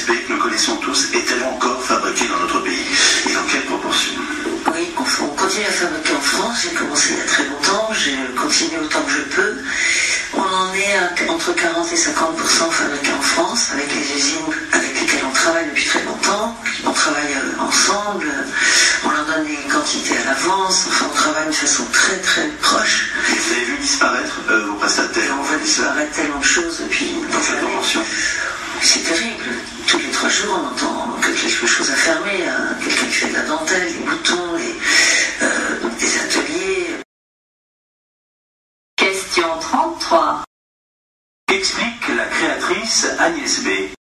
Agnès B, que nous connaissons tous, est-elle encore fabriquée dans notre pays? Et dans quelle proportion? Oui, on continue à fabriquer en France. J'ai commencé il y a très longtemps, je continue autant que je peux. On en est à entre 40 et 50% fabriqués en France, avec les usines avec lesquelles on travaille depuis très longtemps. On travaille ensemble, on leur donne des quantités à l'avance, enfin on travaille de façon très très proche. Et vous avez vu disparaître vos prestataires? On voit disparaître tellement de choses depuis Dans cette proportion? C'est terrible. Tous les 3 jours, on entend quelque chose à fermer. Quelqu'un qui fait de la dentelle, des boutons, des ateliers. Question 33. Qu'explique la créatrice Agnès B?